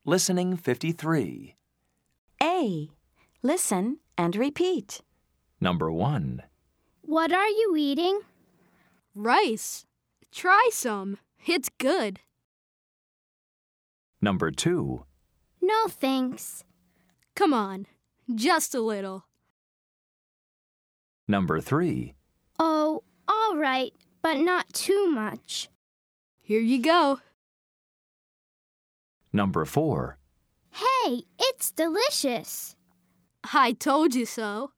Listening 53. A. Listen and repeat. Number 1. What are you eating? Rice. Try some. It's good. Number 2. No, thanks. Come on, just a little. Number 3. Oh, all right, but not too much. Here you go. Number 4. Hey, it's delicious. I told you so.